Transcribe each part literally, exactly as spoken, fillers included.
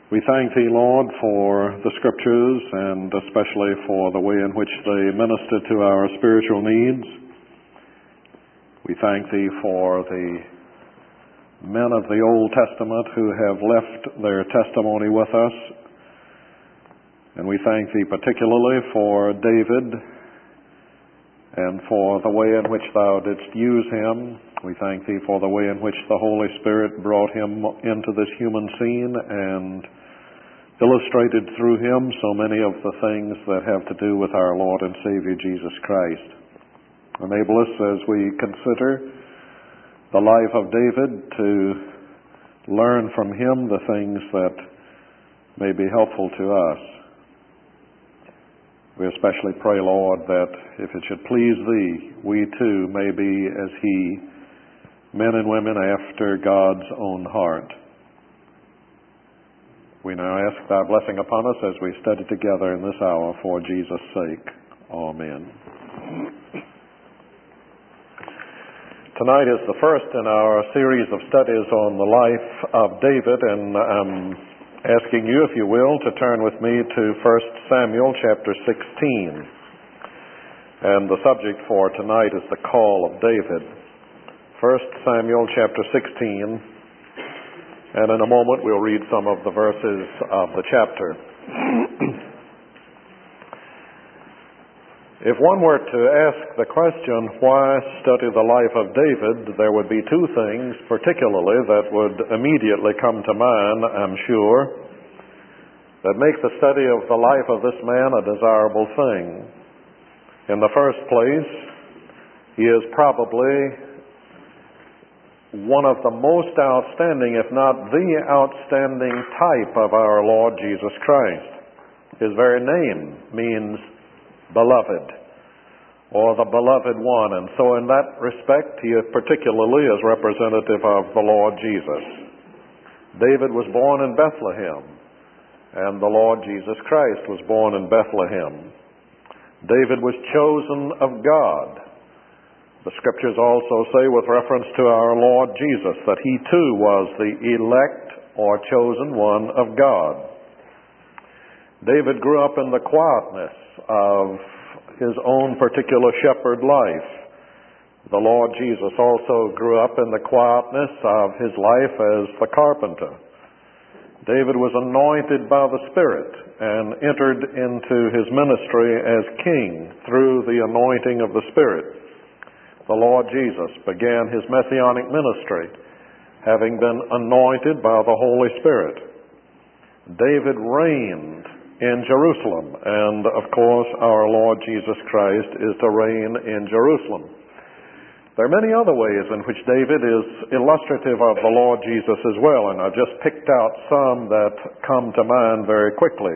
We thank Thee, Lord, for the Scriptures and especially for the way in which they minister to our spiritual needs. We thank Thee for the men of the Old Testament who have left their testimony with us. And we thank Thee particularly for David and for the way in which Thou didst use him. We thank Thee for the way in which the Holy Spirit brought him into this human scene and illustrated through him so many of the things that have to do with our Lord and Savior Jesus Christ. Enable us as we consider the life of David to learn from him the things that may be helpful to us. We especially pray, Lord, that if it should please Thee, we too may be as he, men and women after God's own heart. We now ask Thy blessing upon us as we study together in this hour for Jesus' sake. Amen. Tonight is the first in our series of studies on the life of David, and I'm asking you, if you will, to turn with me to First Samuel chapter sixteen. And the subject for tonight is the call of David. First Samuel chapter sixteen, and in a moment we'll read some of the verses of the chapter. If one were to ask the question, why study the life of David, there would be two things particularly that would immediately come to mind, I'm sure, that make the study of the life of this man a desirable thing. In the first place, he is probably one of the most outstanding, if not the outstanding type of our Lord Jesus Christ. His very name means beloved, or the beloved one, and so in that respect he is particularly is representative of the Lord Jesus. David was born in Bethlehem, and the Lord Jesus Christ was born in Bethlehem. David was chosen of God. The Scriptures also say, with reference to our Lord Jesus, that he too was the elect or chosen one of God. David grew up in the quietness of his own particular shepherd life. The Lord Jesus also grew up in the quietness of his life as the carpenter. David was anointed by the Spirit and entered into his ministry as king through the anointing of the Spirit. The Lord Jesus began his messianic ministry having been anointed by the Holy Spirit. David reigned in Jerusalem, and of course our Lord Jesus Christ is to reign in Jerusalem. There are many other ways in which David is illustrative of the Lord Jesus as well, and I've just picked out some that come to mind very quickly.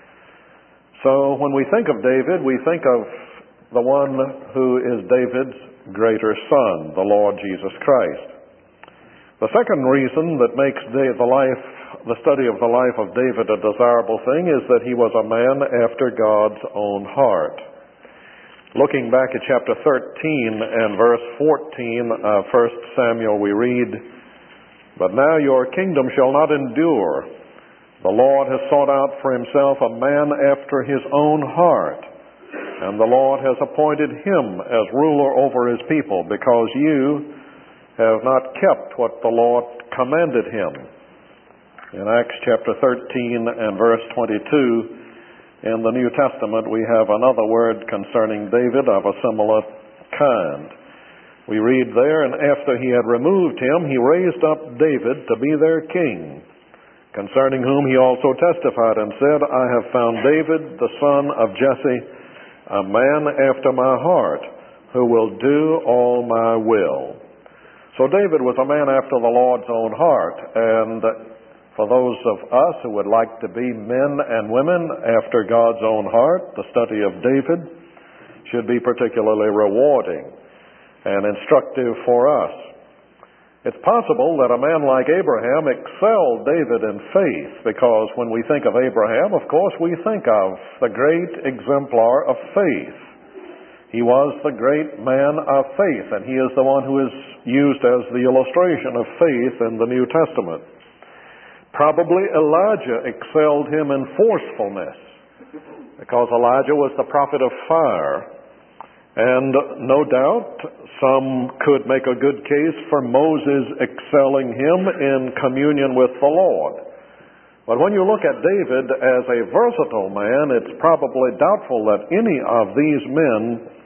So when we think of David, we think of the one who is David's greater son, the Lord Jesus Christ. The second reason that makes the life The study of the life of David a desirable thing is that he was a man after God's own heart. Looking back at chapter thirteen and verse fourteen of First Samuel, we read, "But now your kingdom shall not endure. The Lord has sought out for himself a man after his own heart, and the Lord has appointed him as ruler over his people, because you have not kept what the Lord commanded him." In Acts chapter thirteen and verse twenty-two, in the New Testament, we have another word concerning David of a similar kind. We read there, "And after he had removed him, he raised up David to be their king, concerning whom he also testified and said, I have found David, the son of Jesse, a man after my heart, who will do all my will." So David was a man after the Lord's own heart, and for those of us who would like to be men and women after God's own heart, the study of David should be particularly rewarding and instructive for us. It's possible that a man like Abraham excelled David in faith, because when we think of Abraham, of course, we think of the great exemplar of faith. He was the great man of faith, and he is the one who is used as the illustration of faith in the New Testament. Probably Elijah excelled him in forcefulness, because Elijah was the prophet of fire. And no doubt some could make a good case for Moses excelling him in communion with the Lord. But when you look at David as a versatile man, it's probably doubtful that any of these men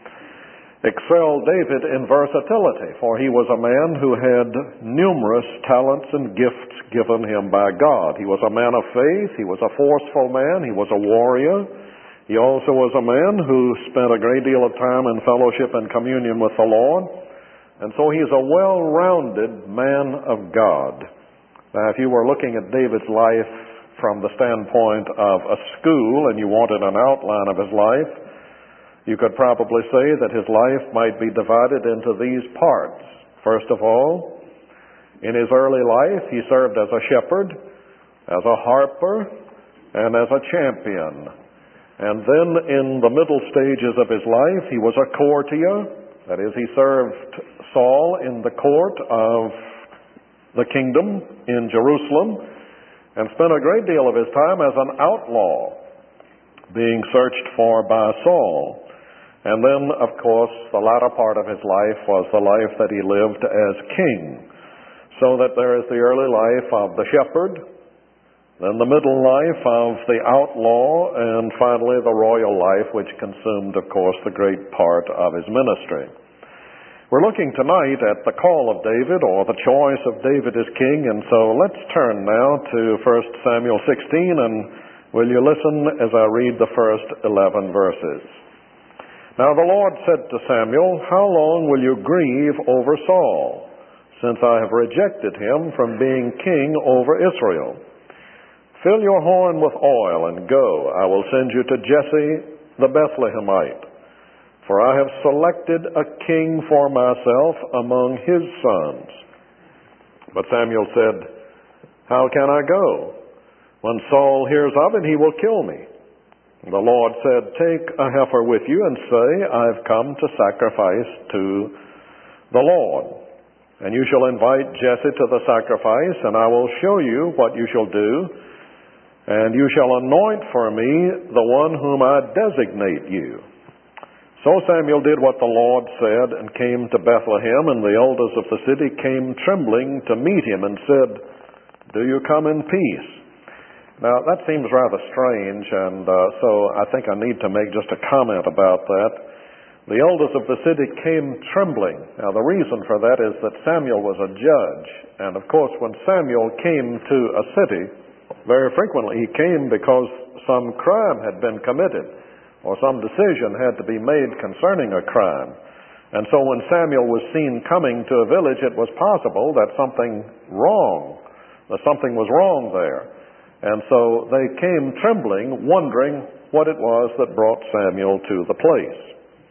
excelled David in versatility, for he was a man who had numerous talents and gifts given him by God. He was a man of faith, he was a forceful man, he was a warrior. He also was a man who spent a great deal of time in fellowship and communion with the Lord. And so he is a well-rounded man of God. Now, if you were looking at David's life from the standpoint of a school and you wanted an outline of his life, you could probably say that his life might be divided into these parts. First of all, in his early life, he served as a shepherd, as a harper, and as a champion. And then in the middle stages of his life, he was a courtier. That is, he served Saul in the court of the kingdom in Jerusalem and spent a great deal of his time as an outlaw, being searched for by Saul. And then, of course, the latter part of his life was the life that he lived as king. So that there is the early life of the shepherd, then the middle life of the outlaw, and finally the royal life, which consumed, of course, the great part of his ministry. We're looking tonight at the call of David, or the choice of David as king, and so let's turn now to First Samuel sixteen, and will you listen as I read the first eleven verses. Now the Lord said to Samuel, "How long will you grieve over Saul, since I have rejected him from being king over Israel? Fill your horn with oil and go. I will send you to Jesse the Bethlehemite, for I have selected a king for myself among his sons." But Samuel said, "How can I go? When Saul hears of it, he will kill me." The Lord said, "Take a heifer with you and say, I've come to sacrifice to the Lord. And you shall invite Jesse to the sacrifice, and I will show you what you shall do. And you shall anoint for me the one whom I designate you." So Samuel did what the Lord said and came to Bethlehem, and the elders of the city came trembling to meet him and said, "Do you come in peace?" Now that seems rather strange, and uh, so I think I need to make just a comment about that. The elders of the city came trembling. Now the reason for that is that Samuel was a judge, and of course when Samuel came to a city, very frequently he came because some crime had been committed or some decision had to be made concerning a crime. And so when Samuel was seen coming to a village, it was possible that something wrong, that something was wrong there. And so they came trembling, wondering what it was that brought Samuel to the place.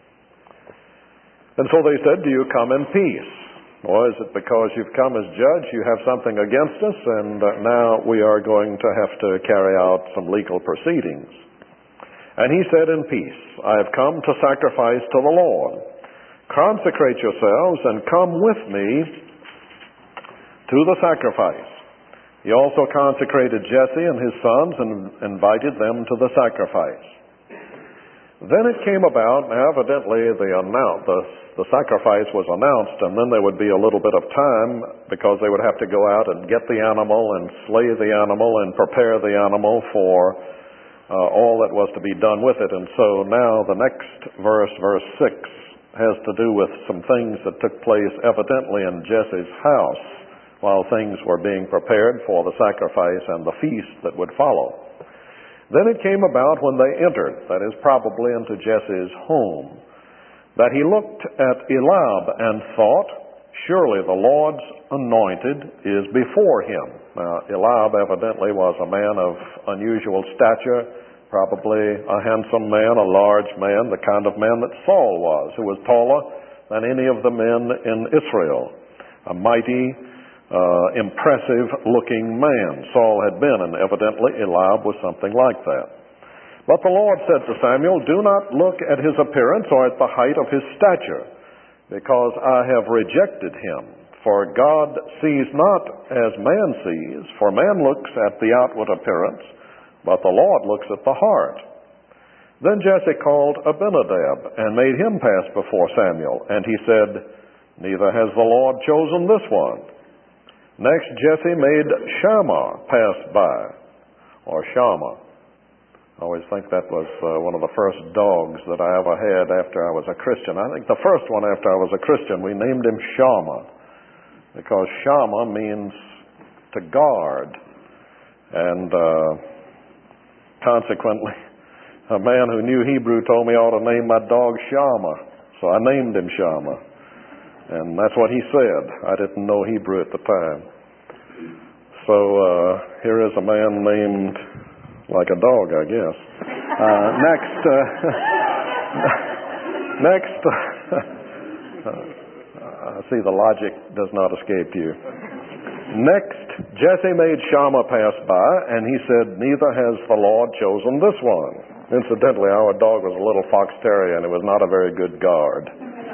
And so they said, "Do you come in peace? Or is it because you've come as judge, you have something against us, and uh, now we are going to have to carry out some legal proceedings?" And he said, "In peace, I have come to sacrifice to the Lord. Consecrate yourselves and come with me to the sacrifice." He also consecrated Jesse and his sons and invited them to the sacrifice. Then it came about, evidently the, announce, the, the sacrifice was announced, and then there would be a little bit of time because they would have to go out and get the animal and slay the animal and prepare the animal for uh, all that was to be done with it. And so now the next verse, verse six, has to do with some things that took place evidently in Jesse's house while things were being prepared for the sacrifice and the feast that would follow. Then it came about when they entered, that is probably into Jesse's home, that he looked at Eliab and thought, "Surely the Lord's anointed is before him." Now, Eliab evidently was a man of unusual stature, probably a handsome man, a large man, the kind of man that Saul was, who was taller than any of the men in Israel, a mighty, Uh, impressive-looking man Saul had been, and evidently Eliab was something like that. But the Lord said to Samuel, "Do not look at his appearance or at the height of his stature, because I have rejected him For God sees not as man sees, for man looks at the outward appearance, but the Lord looks at the heart. Then Jesse called Abinadab and made him pass before Samuel, and he said, Neither has the Lord chosen this one. Next Jesse made Shammah pass by, or Shammah. I always think that was uh, one of the first dogs that I ever had after I was a Christian. I think the first one after I was a Christian, we named him Shammah, because Shammah means to guard. And uh, consequently, a man who knew Hebrew told me I ought to name my dog Shammah. So I named him Shammah. And that's what he said. I didn't know Hebrew at the time. So uh, here is a man named like a dog, I guess. Uh, next, uh, next, uh, I see the logic does not escape you. Next, Jesse made Shammah pass by, and he said, Neither has the Lord chosen this one. Incidentally, our dog was a little fox terrier, and it was not a very good guard.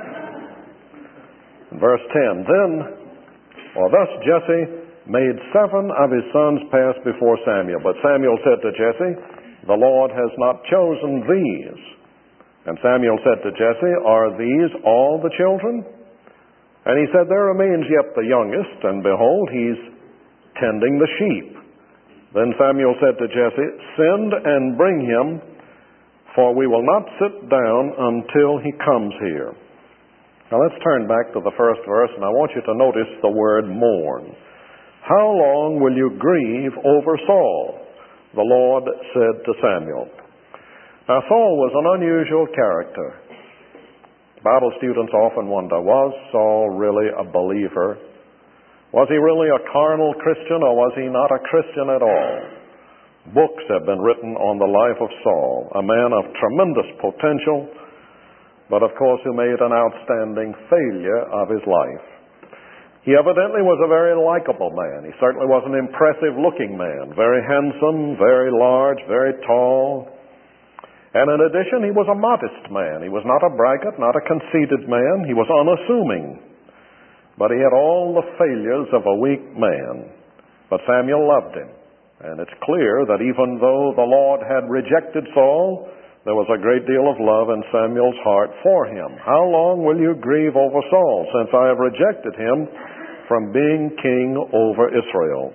Verse ten, Then, or thus Jesse made seven of his sons pass before Samuel. But Samuel said to Jesse, The Lord has not chosen these. And Samuel said to Jesse, Are these all the children? And he said, There remains yet the youngest, and behold, he's tending the sheep. Then Samuel said to Jesse, Send and bring him, for we will not sit down until he comes here. Now let's turn back to the first verse, and I want you to notice the word mourn. How long will you grieve over Saul? The Lord said to Samuel. Now Saul was an unusual character. Bible students often wonder, was Saul really a believer? Was he really a carnal Christian, or was he not a Christian at all? Books have been written on the life of Saul, a man of tremendous potential, but of course who made an outstanding failure of his life. He evidently was a very likable man. He certainly was an impressive-looking man, very handsome, very large, very tall. And in addition, he was a modest man. He was not a braggart, not a conceited man. He was unassuming. But he had all the failures of a weak man. But Samuel loved him. And it's clear that even though the Lord had rejected Saul, there was a great deal of love in Samuel's heart for him. How long will you grieve over Saul, since I have rejected him from being king over Israel?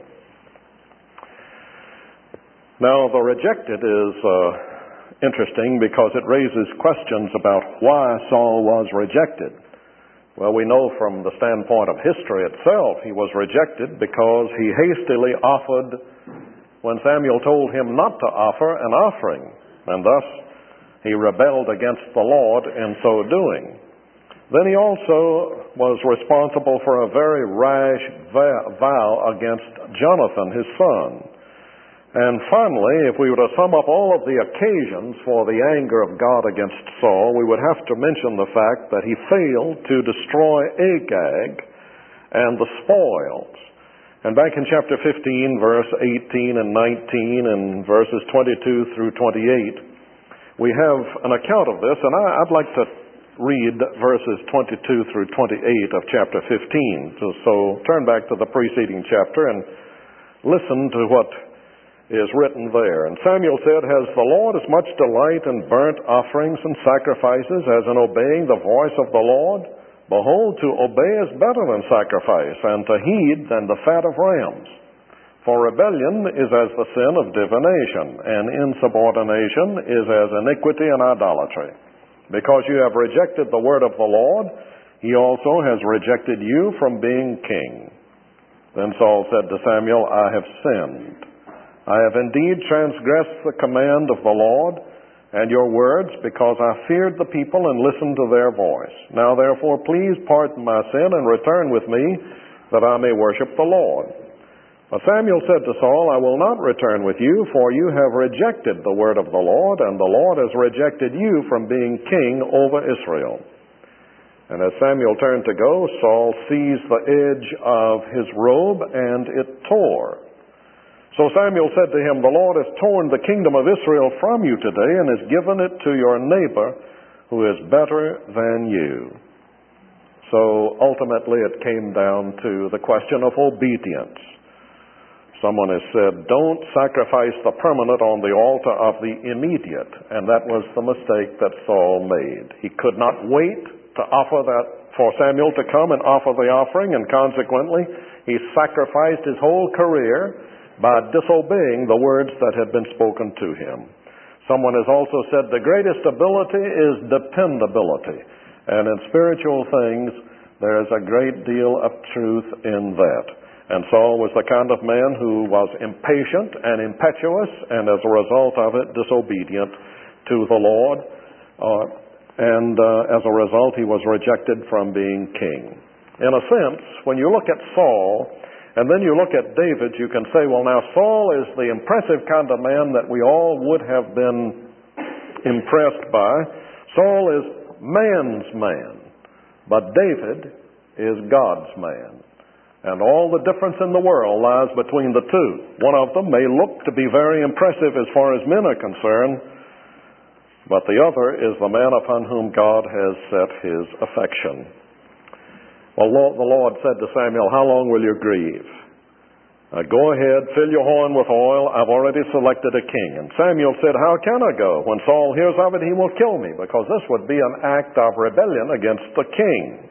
Now, the rejected is uh, interesting because it raises questions about why Saul was rejected. Well, we know from the standpoint of history itself, he was rejected because he hastily offered when Samuel told him not to offer an offering, and thus he rebelled against the Lord in so doing. Then he also was responsible for a very rash vow against Jonathan, his son. And finally, if we were to sum up all of the occasions for the anger of God against Saul, we would have to mention the fact that he failed to destroy Agag and the spoils. And back in chapter fifteen, verse eighteen and nineteen, and verses twenty-two through twenty-eight, we have an account of this, and I, I'd like to read verses twenty-two through twenty-eight of chapter fifteen. So, so turn back to the preceding chapter and listen to what is written there. And Samuel said, Has the Lord as much delight in burnt offerings and sacrifices as in obeying the voice of the Lord? Behold, to obey is better than sacrifice, and to heed than the fat of rams. For rebellion is as the sin of divination, and insubordination is as iniquity and idolatry. Because you have rejected the word of the Lord, he also has rejected you from being king. Then Saul said to Samuel, I have sinned. I have indeed transgressed the command of the Lord and your words, because I feared the people and listened to their voice. Now therefore please pardon my sin and return with me, that I may worship the Lord. But Samuel said to Saul, I will not return with you, for you have rejected the word of the Lord, and the Lord has rejected you from being king over Israel. And as Samuel turned to go, Saul seized the edge of his robe, and it tore. So Samuel said to him, The Lord has torn the kingdom of Israel from you today, and has given it to your neighbor, who is better than you. So ultimately it came down to the question of obedience. Someone has said, don't sacrifice the permanent on the altar of the immediate. And that was the mistake that Saul made. He could not wait to offer that, for Samuel to come and offer the offering, and consequently he sacrificed his whole career by disobeying the words that had been spoken to him. Someone has also said the greatest ability is dependability. And in spiritual things, there is a great deal of truth in that. And Saul was the kind of man who was impatient and impetuous, and as a result of it, disobedient to the Lord. Uh, and uh, as a result, he was rejected from being king. In a sense, when you look at Saul, and then you look at David, you can say, well, now Saul is the impressive kind of man that we all would have been impressed by. Saul is man's man, but David is God's man. And all the difference in the world lies between the two. One of them may look to be very impressive as far as men are concerned, but the other is the man upon whom God has set his affection. Well, the Lord said to Samuel, how long will you grieve? Uh, go ahead, fill your horn with oil. I've already selected a king. And Samuel said, how can I go? When Saul hears of it, he will kill me, because this would be an act of rebellion against the king.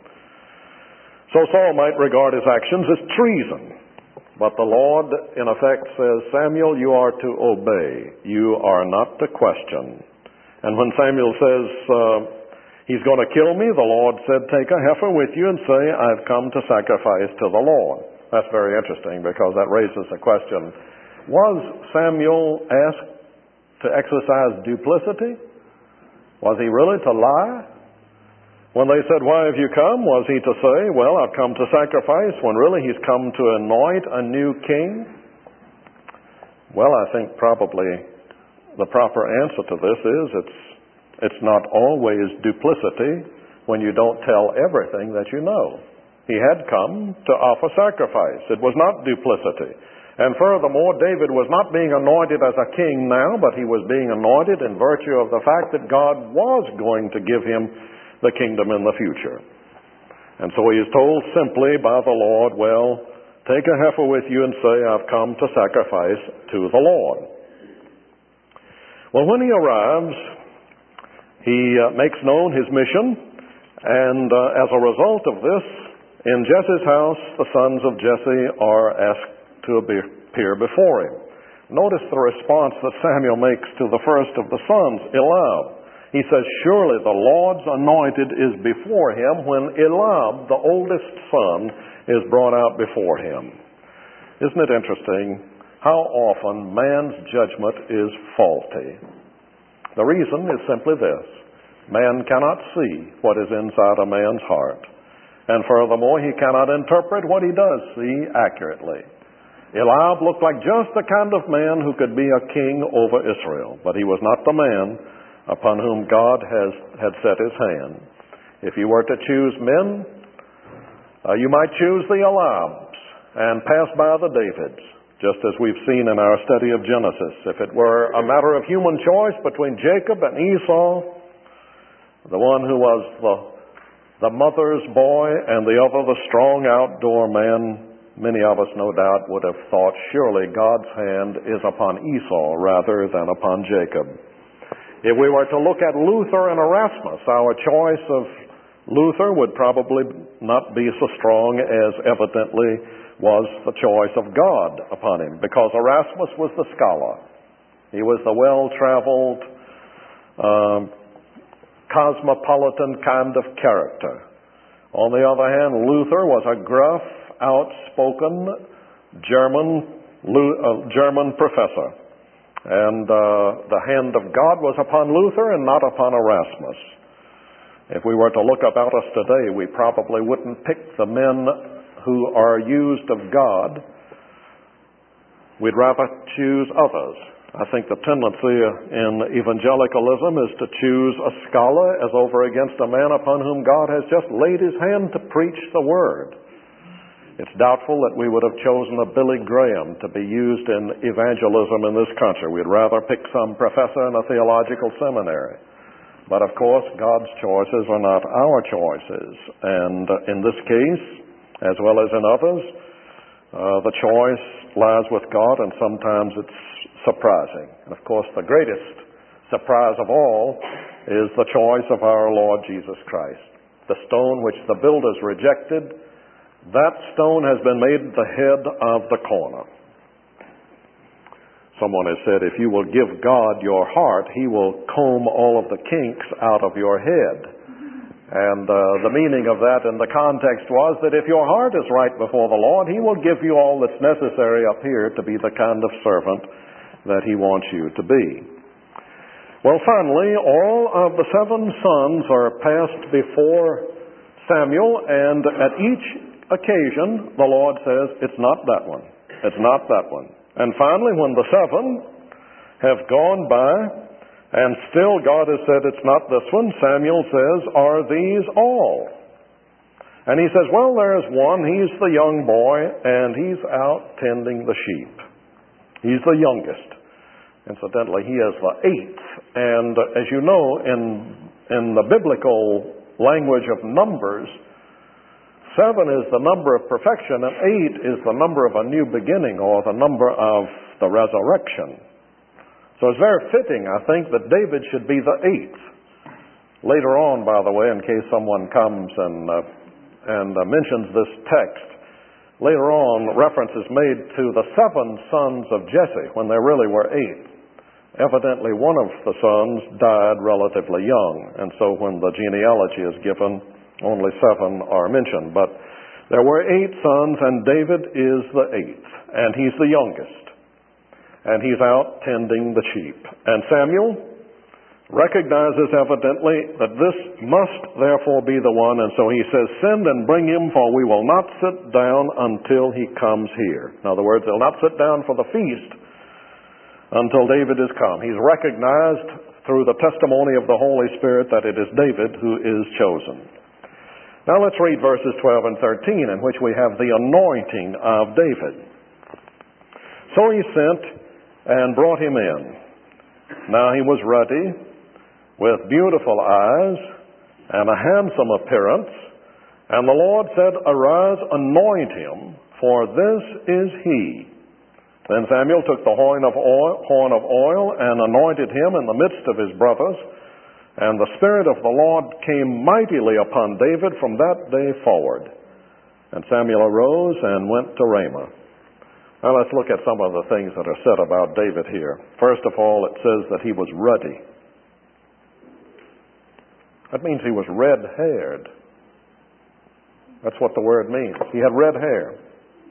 So Saul might regard his actions as treason. But the Lord, in effect, says, Samuel, you are to obey. You are not to question. And when Samuel says, uh, he's going to kill me, the Lord said, take a heifer with you and say, I've come to sacrifice to the Lord. That's very interesting, because that raises the question, was Samuel asked to exercise duplicity? Was he really to lie? When they said, why have you come? Was he to say, well, I've come to sacrifice, when really he's come to anoint a new king? Well, I think probably the proper answer to this is it's, it's not always duplicity when you don't tell everything that you know. He had come to offer sacrifice. It was not duplicity. And furthermore, David was not being anointed as a king now, but he was being anointed in virtue of the fact that God was going to give him the kingdom in the future. And so he is told simply by the Lord, well, take a heifer with you and say, I've come to sacrifice to the Lord. Well, when he arrives, he uh, makes known his mission, and uh, as a result of this, in Jesse's house, the sons of Jesse are asked to appear before him. Notice the response that Samuel makes to the first of the sons, Eliab. He says, surely the Lord's anointed is before him when Eliab, the oldest son, is brought out before him. Isn't it interesting how often man's judgment is faulty? The reason is simply this. Man cannot see what is inside a man's heart. And furthermore, he cannot interpret what he does see accurately. Eliab looked like just the kind of man who could be a king over Israel, but he was not the man upon whom God has had set his hand. If you were to choose men, uh, you might choose the Eliabs and pass by the Davids, just as we've seen in our study of Genesis. If it were a matter of human choice between Jacob and Esau, the one who was the, the mother's boy and the other the strong outdoor man, many of us no doubt would have thought surely God's hand is upon Esau rather than upon Jacob. If we were to look at Luther and Erasmus, our choice of Luther would probably not be so strong as evidently was the choice of God upon him, because Erasmus was the scholar. He was the well-traveled, um, cosmopolitan kind of character. On the other hand, Luther was a gruff, outspoken German, uh, German professor. And uh, the hand of God was upon Luther and not upon Erasmus. If we were to look about us today, we probably wouldn't pick the men who are used of God. We'd rather choose others. I think the tendency in evangelicalism is to choose a scholar as over against a man upon whom God has just laid his hand to preach the word. It's doubtful that we would have chosen a Billy Graham to be used in evangelism in this country. We'd rather pick some professor in a theological seminary. But of course, God's choices are not our choices. And uh, in this case, as well as in others, uh, the choice lies with God, and sometimes it's surprising. And of course, the greatest surprise of all is the choice of our Lord Jesus Christ. The stone which the builders rejected, that stone has been made the head of the corner. Someone has said, if you will give God your heart, He will comb all of the kinks out of your head. And uh, the meaning of that in the context was that if your heart is right before the Lord, He will give you all that's necessary up here to be the kind of servant that He wants you to be. Well, finally, all of the seven sons are passed before Samuel, and at each occasion, the Lord says, it's not that one. It's not that one. And finally, when the seven have gone by, and still God has said it's not this one, Samuel says, are these all? And he says, well, there's one. He's the young boy, and he's out tending the sheep. He's the youngest. Incidentally, he is the eighth. And uh, as you know, in, in the biblical language of numbers, seven is the number of perfection, and eight is the number of a new beginning, or the number of the resurrection. So it's very fitting, I think, that David should be the eighth. Later on, by the way, in case someone comes and, uh, and uh, mentions this text, later on, reference is made to the seven sons of Jesse, when there really were eight. Evidently, one of the sons died relatively young, and so when the genealogy is given, only seven are mentioned. But there were eight sons, and David is the eighth, and he's the youngest. And he's out tending the sheep. And Samuel recognizes evidently that this must therefore be the one, and so he says, send and bring him, for we will not sit down until he comes here. In other words, they'll not sit down for the feast until David is come. He's recognized through the testimony of the Holy Spirit that it is David who is chosen. Now let's read verses twelve and thirteen, in which we have the anointing of David. So he sent and brought him in. Now he was ruddy, with beautiful eyes, and a handsome appearance. And the Lord said, arise, anoint him, for this is he. Then Samuel took the horn of oil, horn of oil and anointed him in the midst of his brothers. And the Spirit of the Lord came mightily upon David from that day forward. And Samuel arose and went to Ramah. Now let's look at some of the things that are said about David here. First of all, it says that he was ruddy. That means he was red-haired. That's what the word means. He had red hair.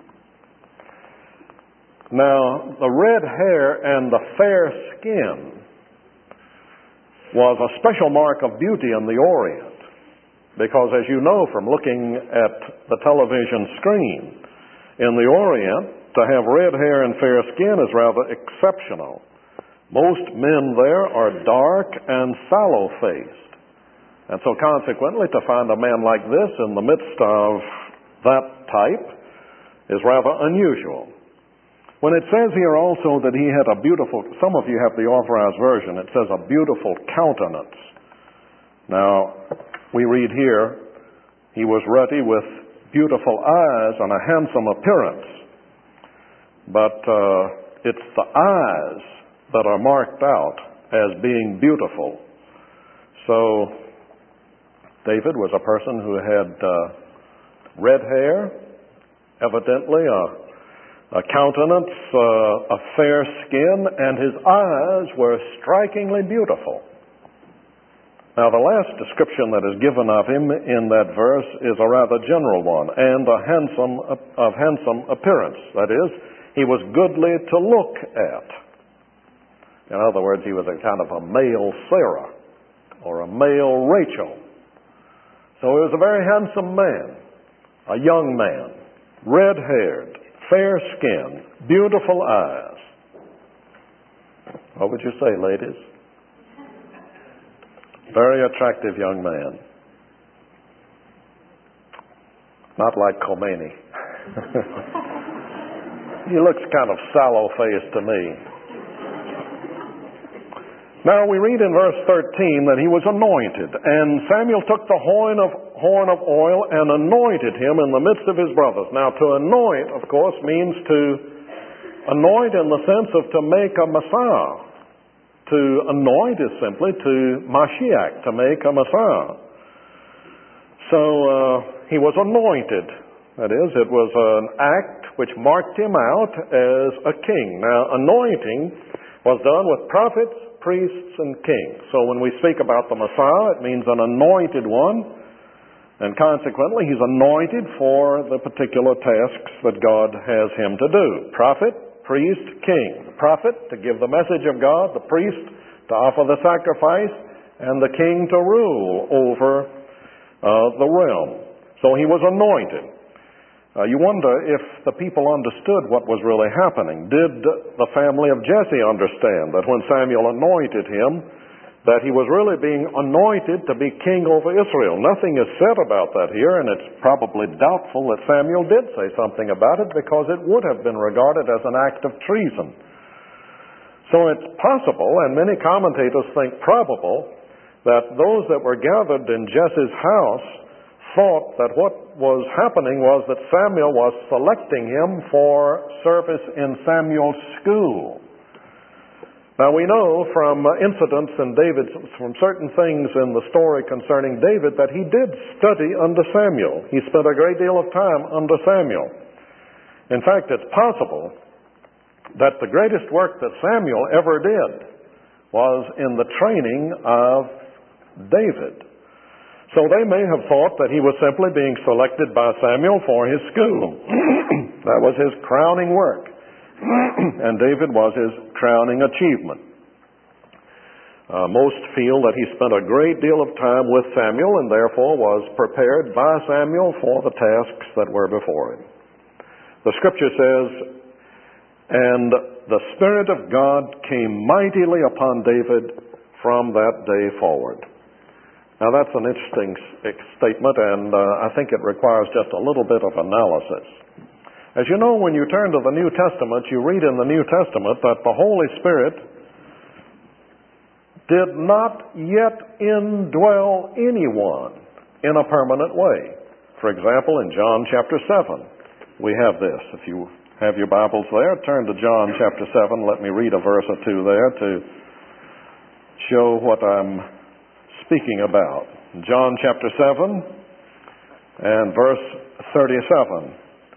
Now, the red hair and the fair skin was a special mark of beauty in the Orient. Because as you know from looking at the television screen, in the Orient, to have red hair and fair skin is rather exceptional. Most men there are dark and sallow-faced. And so consequently, to find a man like this in the midst of that type is rather unusual. When it says here also that he had a beautiful, some of you have the Authorized Version, it says a beautiful countenance. Now, we read here, he was ruddy with beautiful eyes and a handsome appearance. But uh, it's the eyes that are marked out as being beautiful. So, David was a person who had uh, red hair, evidently a a countenance, uh, a fair skin, and his eyes were strikingly beautiful. Now, the last description that is given of him in that verse is a rather general one, and a handsome, of handsome appearance. That is, he was goodly to look at. In other words, he was a kind of a male Sarah, or a male Rachel. So he was a very handsome man, a young man, red-haired, fair skin, beautiful eyes. What would you say, ladies? Very attractive young man. Not like Khomeini. He looks kind of sallow-faced to me. Now we read in verse thirteen that he was anointed, and Samuel took the horn of, horn of oil and anointed him in the midst of his brothers. Now to anoint, of course, means to anoint in the sense of to make a Messiah. To anoint is simply to Mashiach, to make a Messiah. So uh, he was anointed. That is, it was an act which marked him out as a king. Now, anointing was done with prophets, priests, and kings. So when we speak about the Messiah, it means an anointed one, and consequently he's anointed for the particular tasks that God has him to do. Prophet, priest, king. The prophet to give the message of God, the priest to offer the sacrifice, and the king to rule over uh, the realm. So he was anointed. Uh, you wonder if the people understood what was really happening. Did the family of Jesse understand that when Samuel anointed him, that he was really being anointed to be king over Israel? Nothing is said about that here, and it's probably doubtful that Samuel did say something about it, because it would have been regarded as an act of treason. So it's possible, and many commentators think probable, that those that were gathered in Jesse's house thought that what was happening was that Samuel was selecting him for service in Samuel's school. Now we know from incidents in David's, from certain things in the story concerning David, that he did study under Samuel. He spent a great deal of time under Samuel. In fact, it's possible that the greatest work that Samuel ever did was in the training of David. So they may have thought that he was simply being selected by Samuel for his school. That was his crowning work. And David was his crowning achievement. Uh, most feel that he spent a great deal of time with Samuel and therefore was prepared by Samuel for the tasks that were before him. The scripture says, "And the Spirit of God came mightily upon David from that day forward." Now that's an interesting statement, and uh, I think it requires just a little bit of analysis. As you know, when you turn to the New Testament, you read in the New Testament that the Holy Spirit did not yet indwell anyone in a permanent way. For example, in John chapter seven, we have this. If you have your Bibles there, turn to John chapter seven. Let me read a verse or two there to show what I'm speaking about. John chapter seven and verse thirty-seven.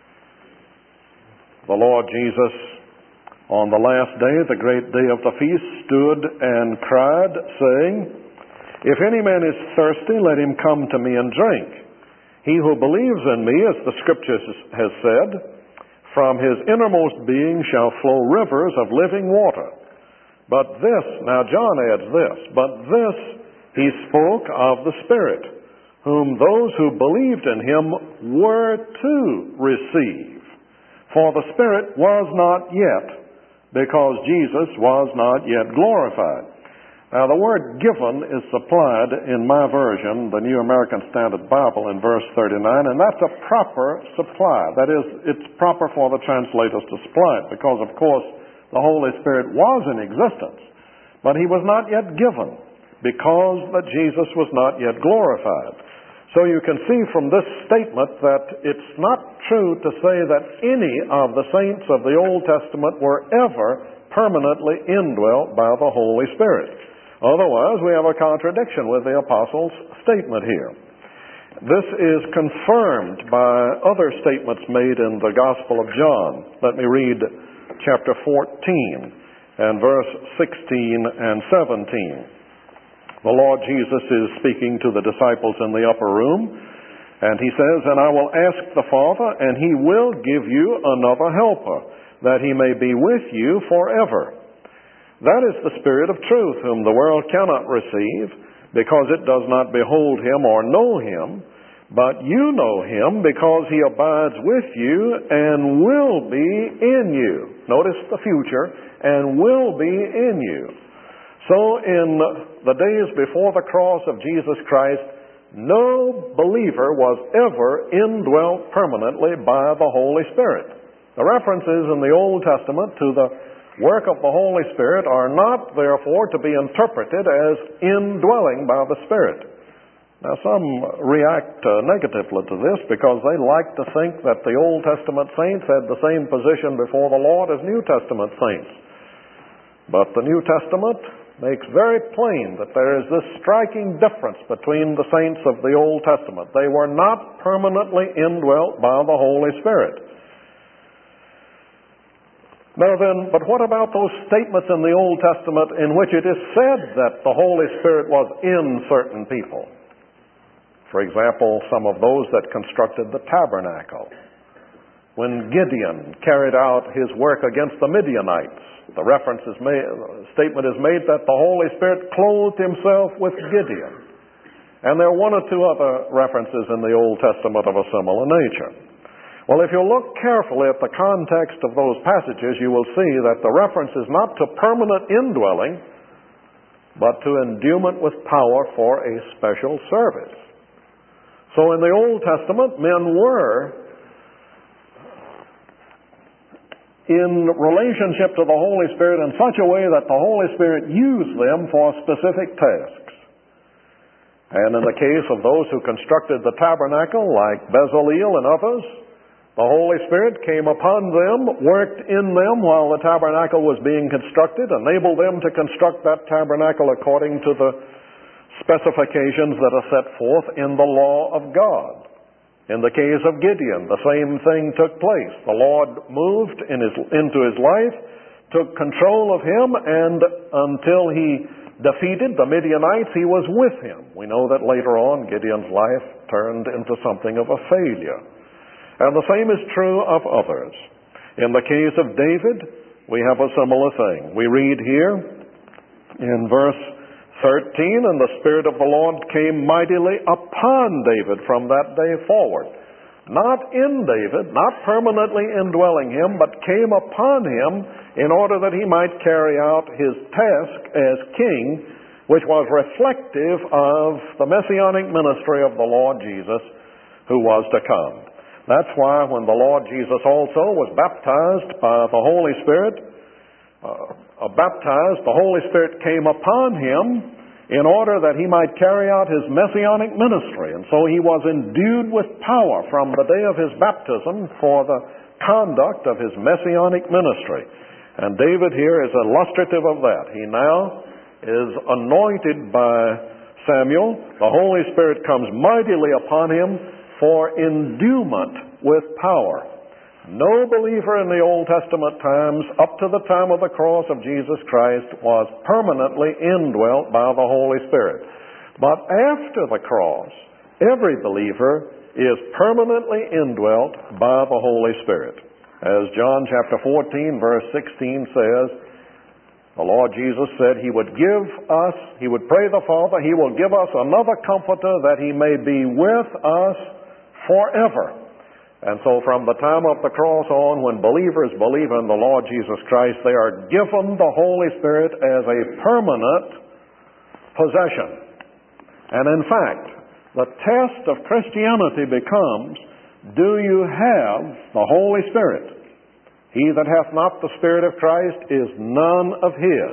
The Lord Jesus, on the last day, the great day of the feast, stood and cried, saying, "If any man is thirsty, let him come to me and drink. He who believes in me, as the Scripture has said, from his innermost being shall flow rivers of living water." But this, now John adds this, but this he spoke of the Spirit, whom those who believed in him were to receive. For the Spirit was not yet, because Jesus was not yet glorified. Now the word given is supplied in my version, the New American Standard Bible, in verse thirty-nine, and that's a proper supply. That is, it's proper for the translators to supply it, because of course the Holy Spirit was in existence, but he was not yet given, because that Jesus was not yet glorified. So you can see from this statement that it's not true to say that any of the saints of the Old Testament were ever permanently indwelt by the Holy Spirit. Otherwise, we have a contradiction with the Apostle's statement here. This is confirmed by other statements made in the Gospel of John. Let me read chapter fourteen and verse sixteen and seventeen. The Lord Jesus is speaking to the disciples in the upper room, and he says, "And I will ask the Father, and he will give you another helper, that he may be with you forever. That is the Spirit of truth, whom the world cannot receive, because it does not behold him or know him. But you know him, because he abides with you and will be in you." Notice the future, "and will be in you." So in the days before the cross of Jesus Christ, no believer was ever indwelt permanently by the Holy Spirit. The reference is in the Old Testament to the work of the Holy Spirit are not, therefore, to be interpreted as indwelling by the Spirit. Now, some react uh, negatively to this because they like to think that the Old Testament saints had the same position before the Lord as New Testament saints. But the New Testament makes very plain that there is this striking difference between the saints of the Old Testament. They were not permanently indwelt by the Holy Spirit. Now then, but what about those statements in the Old Testament in which it is said that the Holy Spirit was in certain people? For example, some of those that constructed the tabernacle. When Gideon carried out his work against the Midianites, the reference is made, statement is made that the Holy Spirit clothed himself with Gideon. And there are one or two other references in the Old Testament of a similar nature. Well, if you look carefully at the context of those passages, you will see that the reference is not to permanent indwelling, but to endowment with power for a special service. So in the Old Testament, men were in relationship to the Holy Spirit in such a way that the Holy Spirit used them for specific tasks. And in the case of those who constructed the tabernacle, like Bezaleel and others, the Holy Spirit came upon them, worked in them while the tabernacle was being constructed, enabled them to construct that tabernacle according to the specifications that are set forth in the law of God. In the case of Gideon, the same thing took place. The Lord moved in his, into his life, took control of him, and until he defeated the Midianites, he was with him. We know that later on, Gideon's life turned into something of a failure. And the same is true of others. In the case of David, we have a similar thing. We read here in verse thirteen, and the Spirit of the Lord came mightily upon David from that day forward. Not in David, not permanently indwelling him, but came upon him in order that he might carry out his task as king, which was reflective of the messianic ministry of the Lord Jesus who was to come. That's why when the Lord Jesus also was baptized by the Holy Spirit, uh, baptized, the Holy Spirit came upon him in order that he might carry out his messianic ministry. And so he was endued with power from the day of his baptism for the conduct of his messianic ministry. And David here is illustrative of that. He now is anointed by Samuel. The Holy Spirit comes mightily upon him for endowment with power. No believer in the Old Testament times, up to the time of the cross of Jesus Christ, was permanently indwelt by the Holy Spirit. But after the cross, every believer is permanently indwelt by the Holy Spirit. As John chapter fourteen, verse sixteen says, the Lord Jesus said he would give us, he would pray the Father, he will give us another comforter that he may be with us forever. And so from the time of the cross on, when believers believe in the Lord Jesus Christ, they are given the Holy Spirit as a permanent possession. And in fact, the test of Christianity becomes, do you have the Holy Spirit? He that hath not the Spirit of Christ is none of his.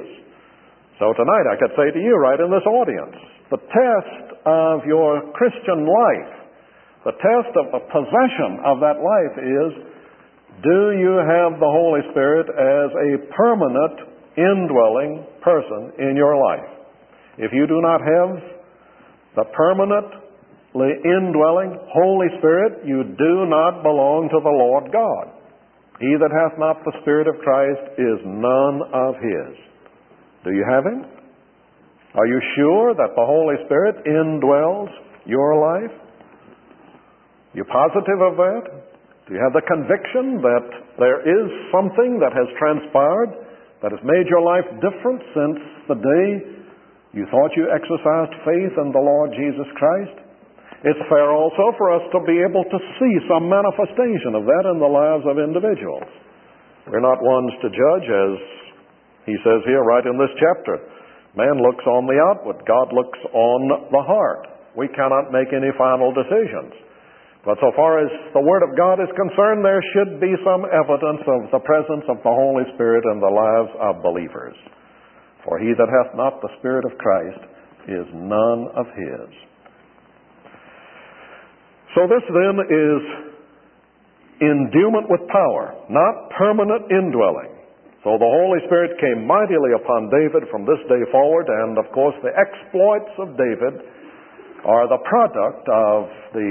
So tonight I could say to you right in this audience, the test of your Christian life, the test of the possession of that life is, do you have the Holy Spirit as a permanent indwelling person in your life? If you do not have the permanently indwelling Holy Spirit, you do not belong to the Lord God. He that hath not the Spirit of Christ is none of his. Do you have him? Are you sure that the Holy Spirit indwells your life? You positive of that? Do you have the conviction that there is something that has transpired that has made your life different since the day you thought you exercised faith in the Lord Jesus Christ? It's fair also for us to be able to see some manifestation of that in the lives of individuals. We're not ones to judge, as he says here right in this chapter. Man looks on the outward, God looks on the heart. We cannot make any final decisions. But so far as the Word of God is concerned, there should be some evidence of the presence of the Holy Spirit in the lives of believers. For he that hath not the Spirit of Christ is none of his. So this then is endowment with power, not permanent indwelling. So the Holy Spirit came mightily upon David from this day forward, and of course the exploits of David are the product of the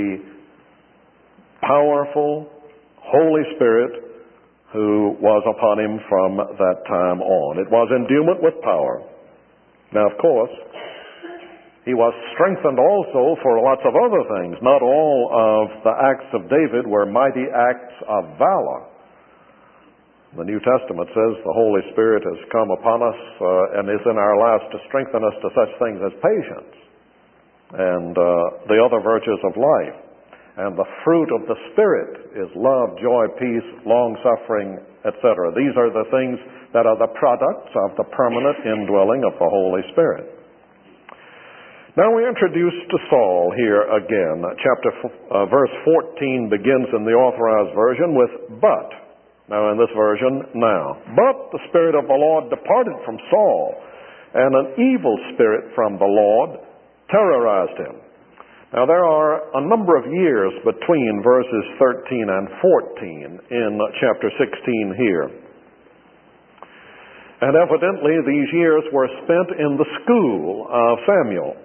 powerful Holy Spirit who was upon him from that time on. It was endowment with power. Now, of course, he was strengthened also for lots of other things. Not all of the acts of David were mighty acts of valor. The New Testament says the Holy Spirit has come upon us uh, and is in our lives to strengthen us to such things as patience and uh, the other virtues of life. And the fruit of the Spirit is love, joy, peace, long-suffering, et cetera. These are the things that are the products of the permanent indwelling of the Holy Spirit. Now we're introduced to Saul here again. Chapter uh, verse fourteen begins in the Authorized Version with "but." Now in this version, now. "But the Spirit of the Lord departed from Saul, and an evil spirit from the Lord terrorized him." Now there are a number of years between verses thirteen and fourteen in chapter sixteen here. And evidently these years were spent in the school of Samuel.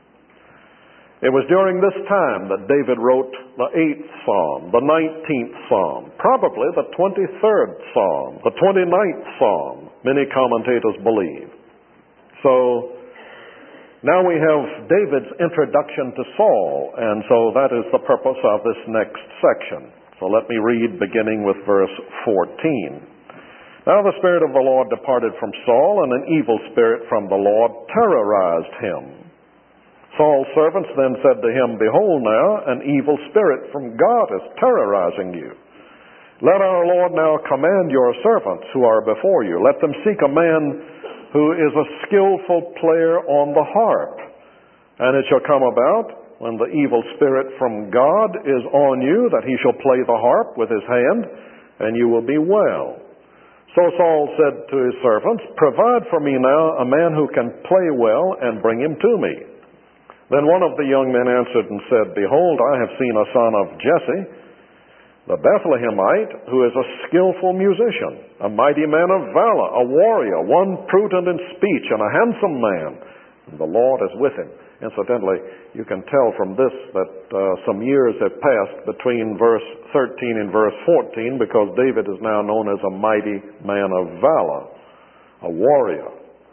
It was during this time that David wrote the eighth Psalm, the nineteenth Psalm, probably the twenty-third Psalm, the twenty-ninth Psalm, many commentators believe. So now we have David's introduction to Saul, and so that is the purpose of this next section. So let me read beginning with verse fourteen. "Now the Spirit of the Lord departed from Saul, and an evil spirit from the Lord terrorized him. Saul's servants then said to him, 'Behold now, an evil spirit from God is terrorizing you. Let our Lord now command your servants who are before you. Let them seek a man who is a skillful player on the harp. And it shall come about, when the evil spirit from God is on you, that he shall play the harp with his hand, and you will be well.' So Saul said to his servants, 'Provide for me now a man who can play well, and bring him to me.' Then one of the young men answered and said, 'Behold, I have seen a son of Jesse, the Bethlehemite, who is a skillful musician, a mighty man of valor, a warrior, one prudent in speech, and a handsome man. And the Lord is with him.'" Incidentally, you can tell from this that uh, some years have passed between verse thirteen and verse fourteen, because David is now known as a mighty man of valor, a warrior.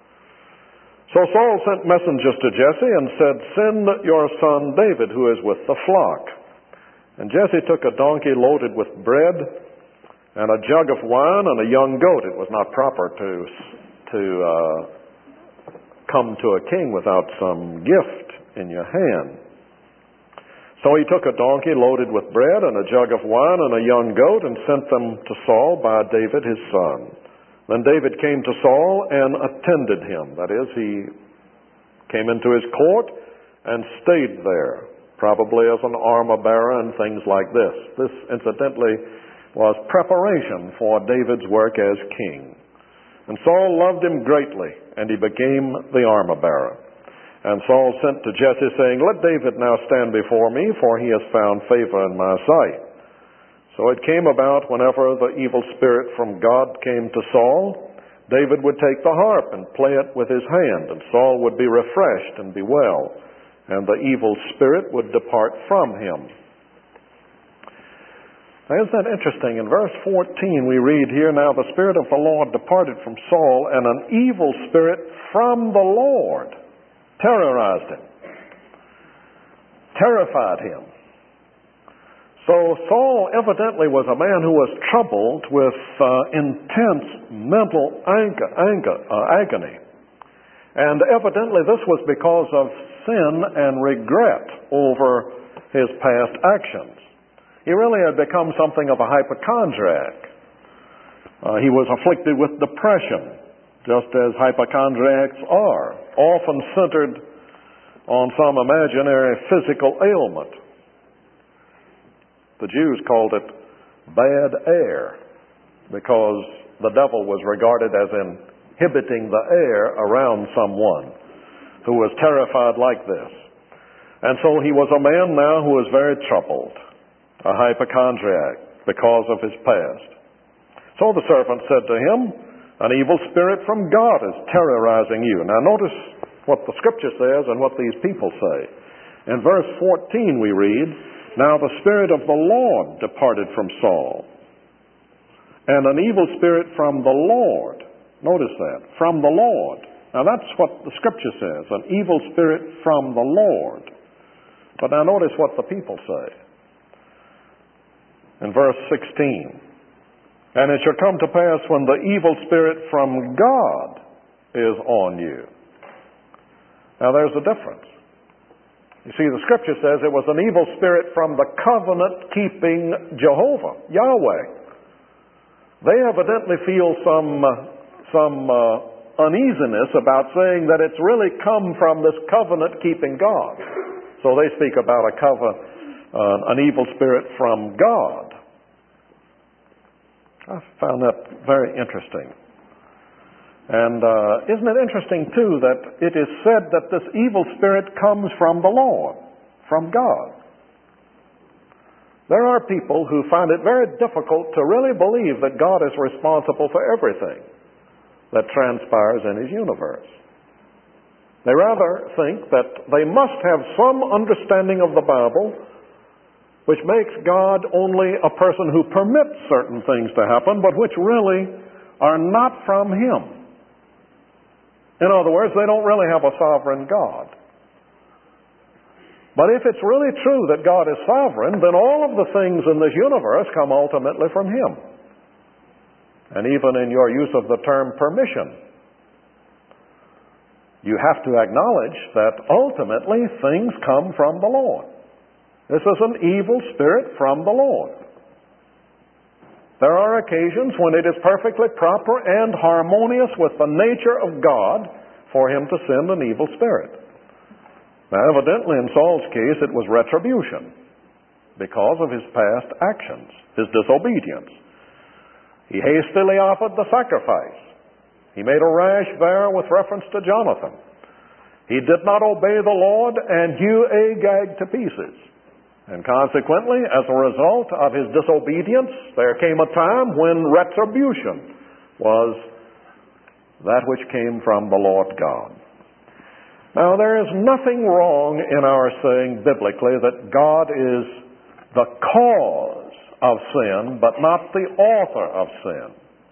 So Saul sent messengers to Jesse and said, "Send your son David, who is with the flock." And Jesse took a donkey loaded with bread and a jug of wine and a young goat. It was not proper to to uh, come to a king without some gift in your hand. So he took a donkey loaded with bread and a jug of wine and a young goat and sent them to Saul by David his son. Then David came to Saul and attended him. That is, he came into his court and stayed there, probably as an armor bearer and things like this. This, incidentally, was preparation for David's work as king. And Saul loved him greatly, and he became the armor bearer. And Saul sent to Jesse, saying, "Let David now stand before me, for he has found favor in my sight." So it came about, whenever the evil spirit from God came to Saul, David would take the harp and play it with his hand, and Saul would be refreshed and be well, and the evil spirit would depart from him. Now, isn't that interesting? In verse fourteen we read here, "Now the Spirit of the Lord departed from Saul, and an evil spirit from the Lord terrorized him," terrified him. So Saul evidently was a man who was troubled with uh, intense mental anger, anger, uh, agony. And evidently this was because of sin and regret over his past actions. He really had become something of a hypochondriac. Uh, he was afflicted with depression, just as hypochondriacs are, often centered on some imaginary physical ailment. The Jews called it bad air because the devil was regarded as inhibiting the air around someone who was terrified like this. And so he was a man now who was very troubled, a hypochondriac because of his past. So the servant said to him, an evil spirit from God is terrorizing you. Now notice what the Scripture says and what these people say. In verse fourteen we read, now the Spirit of the Lord departed from Saul, and an evil spirit from the Lord. Notice that, from the Lord. Now that's what the Scripture says, an evil spirit from the Lord. But now notice what the people say. In verse sixteen, and it shall come to pass when the evil spirit from God is on you. Now there's a difference. You see, the Scripture says it was an evil spirit from the covenant-keeping Jehovah, Yahweh. They evidently feel some, uh, some uh, uneasiness about saying that it's really come from this covenant-keeping God. So they speak about a covenant, uh, an evil spirit from God. I found that very interesting. And uh, isn't it interesting, too, that it is said that this evil spirit comes from the Lord, from God. There are people who find it very difficult to really believe that God is responsible for everything that transpires in His universe. They rather think that they must have some understanding of the Bible which makes God only a person who permits certain things to happen, but which really are not from Him. In other words, they don't really have a sovereign God. But if it's really true that God is sovereign, then all of the things in this universe come ultimately from Him. And even in your use of the term permission, you have to acknowledge that ultimately things come from the Lord. This is an evil spirit from the Lord. There are occasions when it is perfectly proper and harmonious with the nature of God for Him to send an evil spirit. Now, evidently in Saul's case it was retribution because of his past actions, his disobedience. He hastily offered the sacrifice. He made a rash vow with reference to Jonathan. He did not obey the Lord, and hew Agag to pieces. And consequently, as a result of his disobedience, there came a time when retribution was that which came from the Lord God. Now, there is nothing wrong in our saying biblically that God is the cause of sin, but not the author of sin.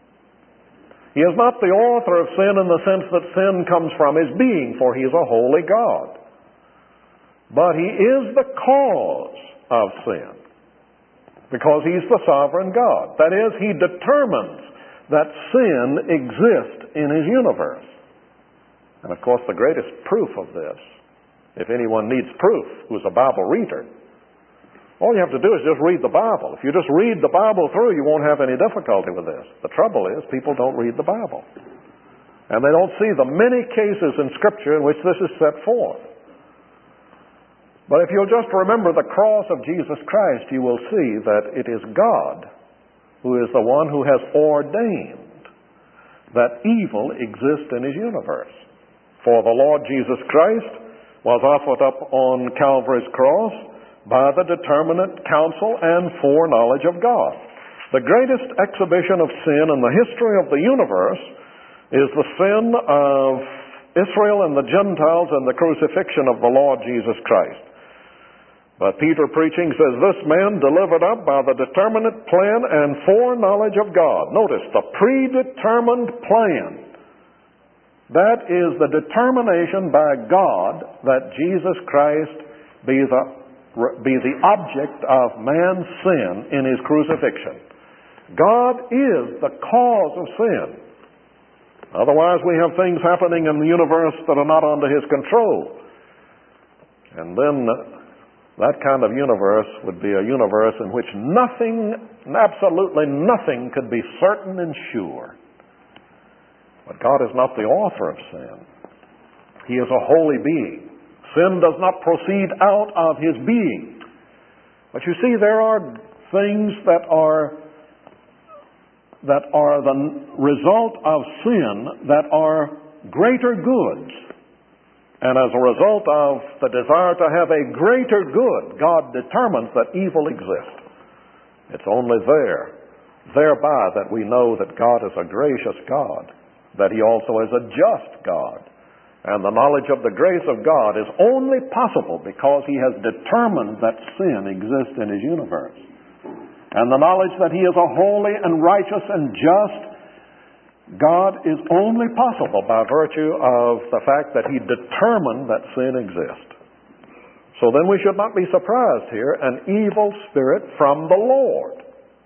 He is not the author of sin in the sense that sin comes from His being, for He is a holy God. But He is the cause of sin, because He's the sovereign God. That is, He determines that sin exists in His universe. And of course, the greatest proof of this, if anyone needs proof who's a Bible reader, all you have to do is just read the Bible. If you just read the Bible through, you won't have any difficulty with this. The trouble is, people don't read the Bible. And they don't see the many cases in Scripture in which this is set forth. But if you'll just remember the cross of Jesus Christ, you will see that it is God who is the one who has ordained that evil exists in His universe. For the Lord Jesus Christ was offered up on Calvary's cross by the determinate counsel and foreknowledge of God. The greatest exhibition of sin in the history of the universe is the sin of Israel and the Gentiles and the crucifixion of the Lord Jesus Christ. But Peter preaching says, this man delivered up by the determinate plan and foreknowledge of God. Notice, the predetermined plan. That is the determination by God that Jesus Christ be the, be the object of man's sin in His crucifixion. God is the cause of sin. Otherwise, we have things happening in the universe that are not under His control. And then that kind of universe would be a universe in which nothing, absolutely nothing, could be certain and sure. But God is not the author of sin. He is a holy being. Sin does not proceed out of His being. But you see, there are things that are that are the result of sin that are greater goods. And as a result of the desire to have a greater good, God determines that evil exists. It's only there, thereby that we know that God is a gracious God, that He also is a just God. And the knowledge of the grace of God is only possible because He has determined that sin exists in His universe. And the knowledge that He is a holy and righteous and just God is only possible by virtue of the fact that He determined that sin exists. So then we should not be surprised here. An evil spirit from the Lord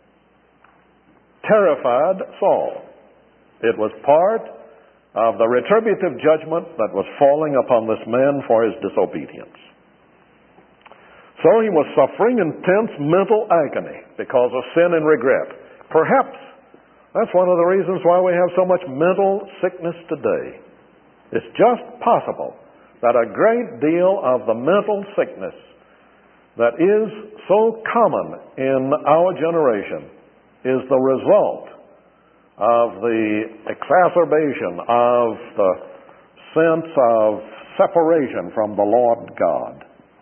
terrified Saul. It was part of the retributive judgment that was falling upon this man for his disobedience. So he was suffering intense mental agony because of sin and regret. Perhaps that's one of the reasons why we have so much mental sickness today. It's just possible that a great deal of the mental sickness that is so common in our generation is the result of the exacerbation of the sense of separation from the Lord God.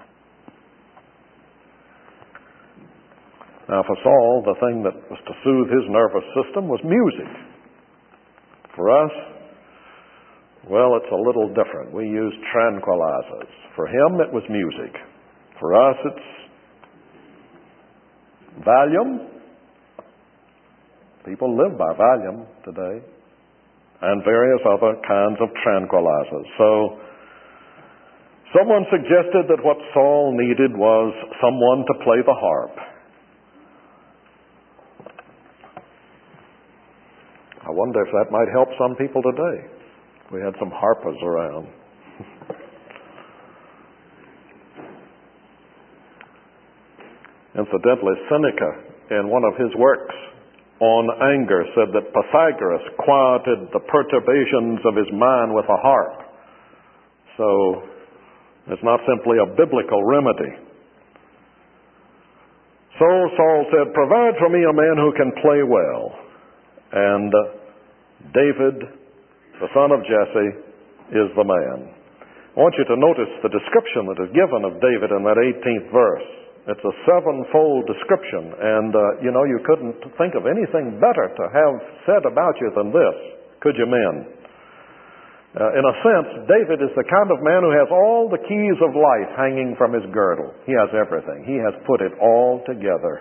Now for Saul, the thing that was to soothe his nervous system was music. For us, well, it's a little different. We use tranquilizers. For him, it was music. For us, it's Valium. People live by Valium today, and various other kinds of tranquilizers. So, someone suggested that what Saul needed was someone to play the harp. I wonder if that might help some people today. We had some harpers around. Incidentally, Seneca, in one of his works on anger, said that Pythagoras quieted the perturbations of his mind with a harp. So, it's not simply a biblical remedy. So Saul said, "Provide for me a man who can play well." And uh, David, the son of Jesse, is the man. I want you to notice the description that is given of David in that eighteenth verse. It's a sevenfold description, and uh, you know, you couldn't think of anything better to have said about you than this, could you, men? Uh, in a sense, David is the kind of man who has all the keys of life hanging from his girdle. He has everything. He has put it all together.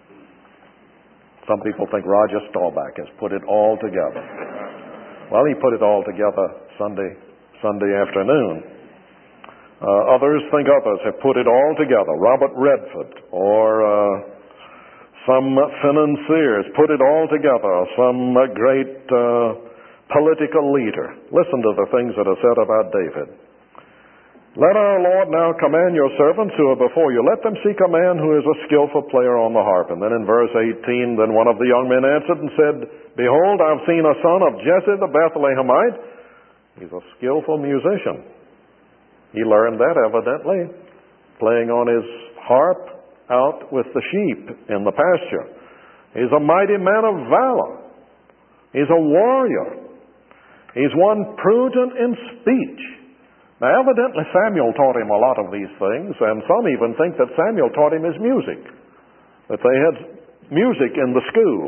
Some people think Roger Staubach has put it all together. Well, he put it all together Sunday, Sunday afternoon. Uh, others think others have put it all together. Robert Redford or uh, some financiers put it all together. Or some uh, great uh, political leader. Listen to the things that are said about David. "Let our Lord now command your servants who are before you. Let them seek a man who is a skillful player on the harp." And then in verse eighteen, then one of the young men answered and said, "Behold, I've seen a son of Jesse the Bethlehemite." He's a skillful musician. He learned that evidently playing on his harp out with the sheep in the pasture. He's a mighty man of valor. He's a warrior. He's one prudent in speech. Now, evidently Samuel taught him a lot of these things, and some even think that Samuel taught him his music, that they had music in the school.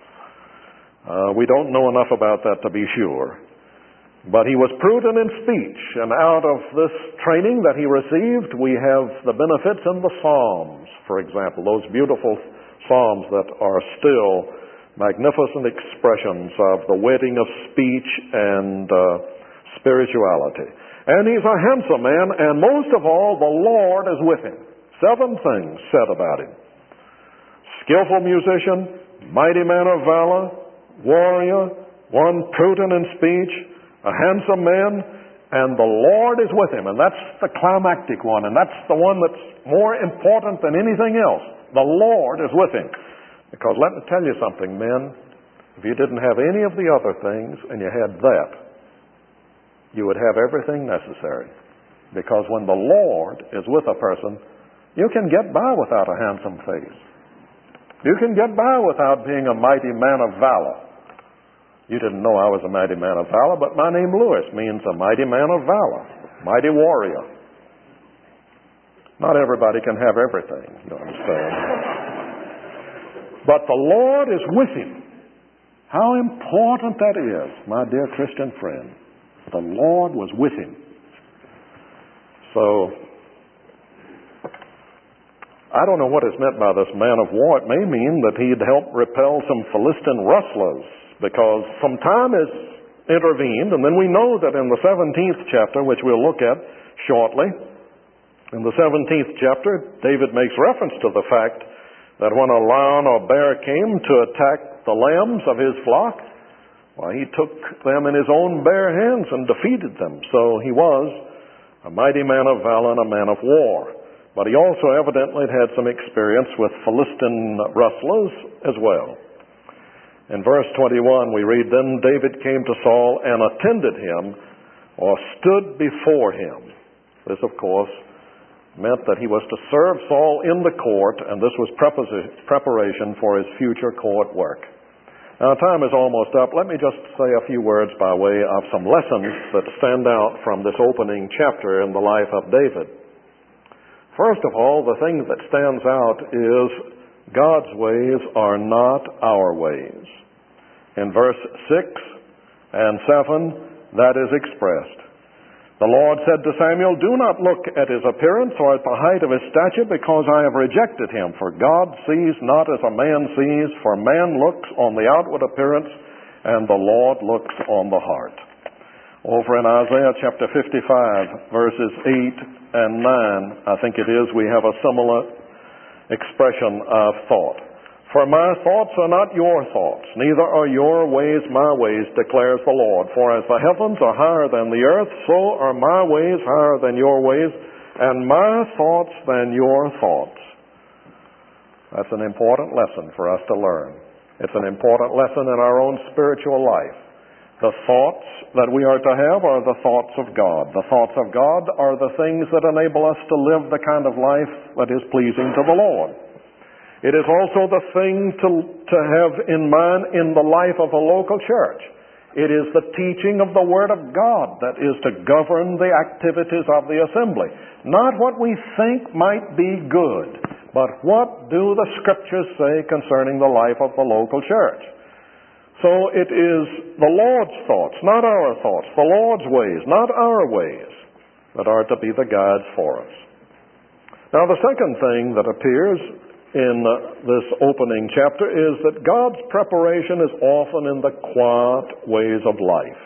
Uh, we don't know enough about that to be sure. But he was prudent in speech, and out of this training that he received, we have the benefits in the Psalms, for example, those beautiful Psalms that are still magnificent expressions of the wedding of speech and uh, spirituality. And he's a handsome man, and most of all, the Lord is with him. Seven things said about him. Skillful musician, mighty man of valor, warrior, one prudent in speech, a handsome man, and the Lord is with him. And that's the climactic one, and that's the one that's more important than anything else. The Lord is with him. Because let me tell you something, men, if you didn't have any of the other things and you had that, you would have everything necessary. Because when the Lord is with a person, you can get by without a handsome face. You can get by without being a mighty man of valor. You didn't know I was a mighty man of valor, but my name Lewis means a mighty man of valor, mighty warrior. Not everybody can have everything, you understand. But the Lord is with him. How important that is, my dear Christian friend. The Lord was with him. So, I don't know what is meant by this man of war. It may mean that he'd helped repel some Philistine rustlers, because some time has intervened, and then we know that in the seventeenth chapter, which we'll look at shortly, in the seventeenth chapter, David makes reference to the fact that when a lion or bear came to attack the lambs of his flock, well, he took them in his own bare hands and defeated them. So he was a mighty man of valor and a man of war. But he also evidently had some experience with Philistine rustlers as well. In verse twenty-one we read, "Then David came to Saul and attended him," or stood before him. This, of course, meant that he was to serve Saul in the court, and this was preparation for his future court work. Now, time is almost up. Let me just say a few words by way of some lessons that stand out from this opening chapter in the life of David. First of all, the thing that stands out is God's ways are not our ways. In verse six and seven, that is expressed. The Lord said to Samuel, "Do not look at his appearance or at the height of his stature, because I have rejected him. For God sees not as a man sees, for man looks on the outward appearance, and the Lord looks on the heart." Over in Isaiah chapter fifty-five, verses eight and nine, I think it is, we have a similar expression of thought. "For my thoughts are not your thoughts, neither are your ways my ways, declares the Lord. For as the heavens are higher than the earth, so are my ways higher than your ways, and my thoughts than your thoughts." That's an important lesson for us to learn. It's an important lesson in our own spiritual life. The thoughts that we are to have are the thoughts of God. The thoughts of God are the things that enable us to live the kind of life that is pleasing to the Lord. It is also the thing to, to have in mind in the life of a local church. It is the teaching of the Word of God that is to govern the activities of the assembly. Not what we think might be good, but what do the Scriptures say concerning the life of the local church. So it is the Lord's thoughts, not our thoughts, the Lord's ways, not our ways, that are to be the guides for us. Now, the second thing that appears in this opening chapter is that God's preparation is often in the quiet ways of life.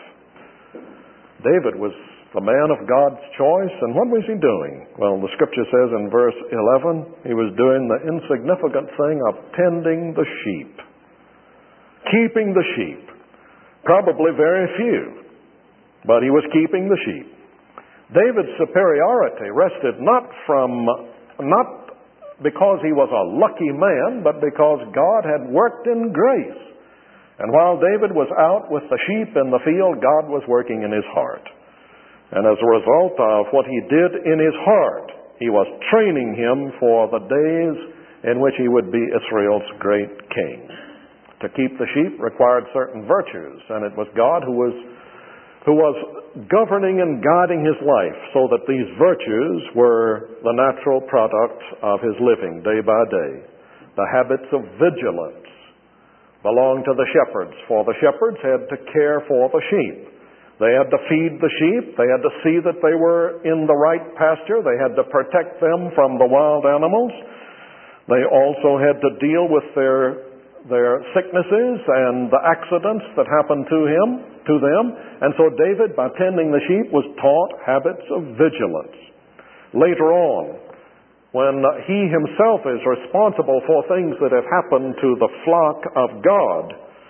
David was the man of God's choice, and what was he doing? Well, the Scripture says in verse eleven, he was doing the insignificant thing of tending the sheep, keeping the sheep. Probably very few, but he was keeping the sheep. David's superiority rested not from, not because he was a lucky man, but because God had worked in grace. And while David was out with the sheep in the field, God was working in his heart. And as a result of what he did in his heart, he was training him for the days in which he would be Israel's great king. To keep the sheep required certain virtues, and it was God who was who was governing and guiding his life so that these virtues were the natural product of his living day by day. The habits of vigilance belonged to the shepherds, for the shepherds had to care for the sheep. They had to feed the sheep. They had to see that they were in the right pasture. They had to protect them from the wild animals. They also had to deal with their their sicknesses and the accidents that happened to him, to them. And so David, by tending the sheep, was taught habits of vigilance. Later on, when he himself is responsible for things that have happened to the flock of God,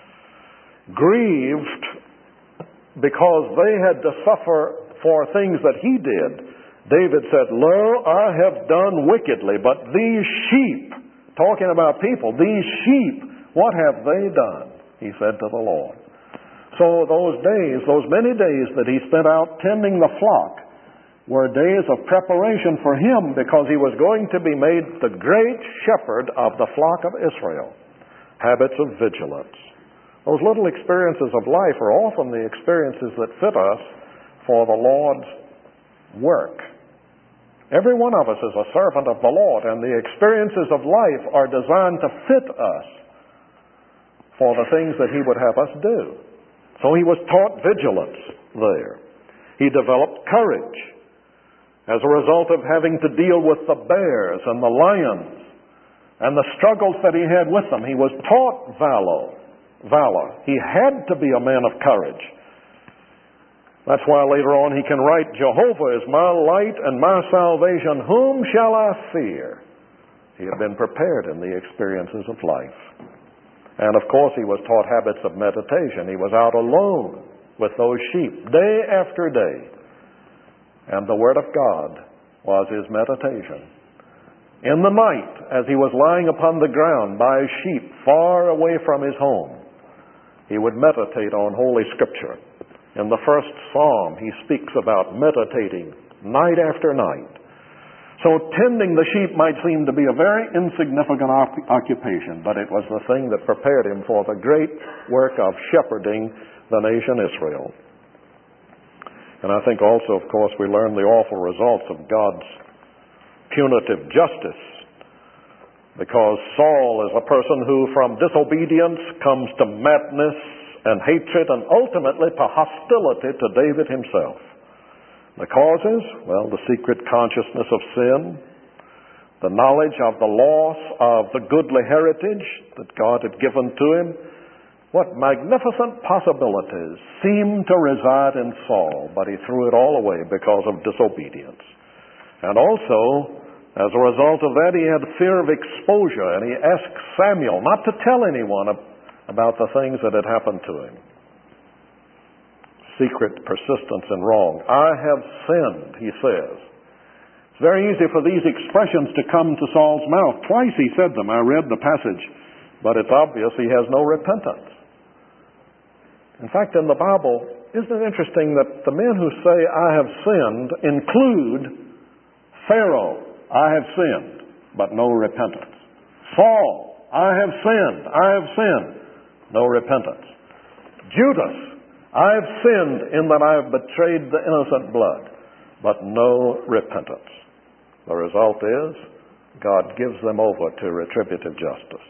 grieved because they had to suffer for things that he did, David said, "Lo, I have done wickedly, but these sheep," talking about people, "these sheep, what have they done?" he said to the Lord. So those days, those many days that he spent out tending the flock, were days of preparation for him, because he was going to be made the great shepherd of the flock of Israel. Habits of vigilance. Those little experiences of life are often the experiences that fit us for the Lord's work. Every one of us is a servant of the Lord, and the experiences of life are designed to fit us for the things that he would have us do. So he was taught vigilance there. He developed courage as a result of having to deal with the bears and the lions and the struggles that he had with them. He was taught valor. valor. He had to be a man of courage. That's why later on he can write, Jehovah is my light and my salvation. Whom shall I fear? He had been prepared in the experiences of life. And of course he was taught habits of meditation. He was out alone with those sheep day after day. And the Word of God was his meditation. In the night, as he was lying upon the ground by his sheep far away from his home, he would meditate on Holy Scripture. In the first Psalm, he speaks about meditating night after night. So tending the sheep might seem to be a very insignificant op- occupation, but it was the thing that prepared him for the great work of shepherding the nation Israel. And I think also, of course, we learn the awful results of God's punitive justice, because Saul is a person who from disobedience comes to madness and hatred and ultimately to hostility to David himself. The causes? Well, the secret consciousness of sin, the knowledge of the loss of the goodly heritage that God had given to him. What magnificent possibilities seemed to reside in Saul, but he threw it all away because of disobedience. And also, as a result of that, he had fear of exposure, and he asked Samuel not to tell anyone about the things that had happened to him. Secret persistence in wrong. I have sinned, he says. It's very easy for these expressions to come to Saul's mouth. Twice he said them. I read the passage, but it's obvious he has no repentance. In fact, in the Bible, isn't it interesting that the men who say, I have sinned, include Pharaoh, I have sinned, but no repentance. Saul, I have sinned, I have sinned, no repentance. Judas, I have sinned in that I have betrayed the innocent blood, but no repentance. The result is, God gives them over to retributive justice.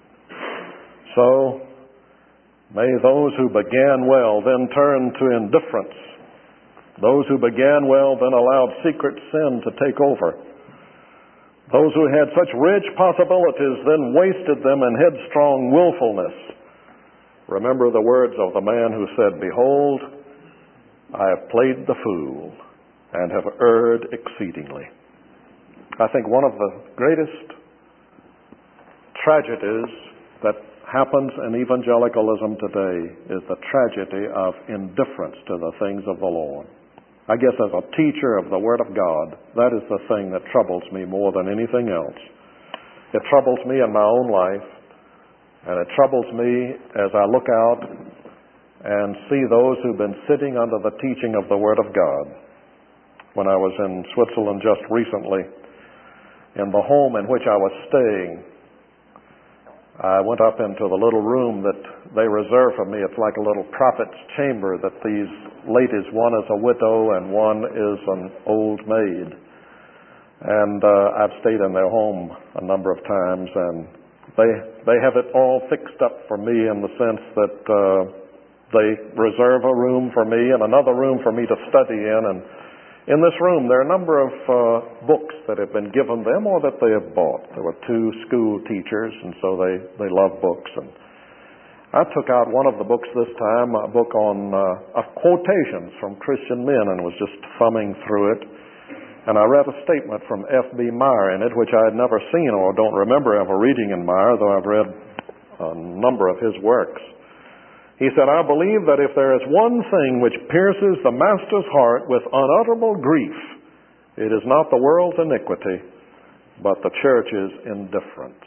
So, may those who began well then turn to indifference. Those who began well then allowed secret sin to take over. Those who had such rich possibilities then wasted them in headstrong willfulness. Remember the words of the man who said, Behold, I have played the fool and have erred exceedingly. I think one of the greatest tragedies that happens in evangelicalism today is the tragedy of indifference to the things of the Lord. I guess as a teacher of the Word of God, that is the thing that troubles me more than anything else. It troubles me in my own life, and it troubles me as I look out and see those who've been sitting under the teaching of the Word of God. When I was in Switzerland just recently, in the home in which I was staying, I went up into the little room that they reserve for me. It's like a little prophet's chamber that these ladies, one is a widow and one is an old maid. And uh, I've stayed in their home a number of times, and they they have it all fixed up for me in the sense that uh, they reserve a room for me and another room for me to study in. And in this room, there are a number of uh, books that have been given them or that they have bought. There were two school teachers, and so they, they love books. And I took out one of the books this time, a book on uh, of quotations from Christian men, and was just thumbing through it. And I read a statement from F B Meyer in it, which I had never seen or don't remember ever reading in Meyer, though I've read a number of his works. He said, I believe that if there is one thing which pierces the master's heart with unutterable grief, it is not the world's iniquity, but the church's indifference.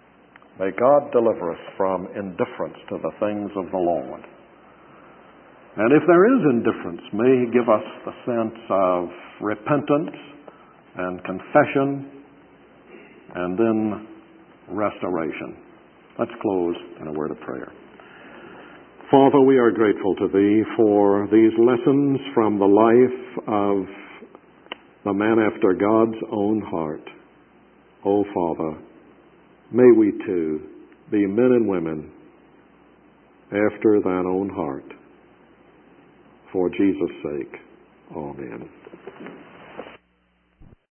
May God deliver us from indifference to the things of the Lord. And if there is indifference, may He give us the sense of repentance and confession and then restoration. Let's close in a word of prayer. Father, we are grateful to Thee for these lessons from the life of the man after God's own heart. Oh, Father, may we too be men and women after Thine own heart. For Jesus' sake, amen.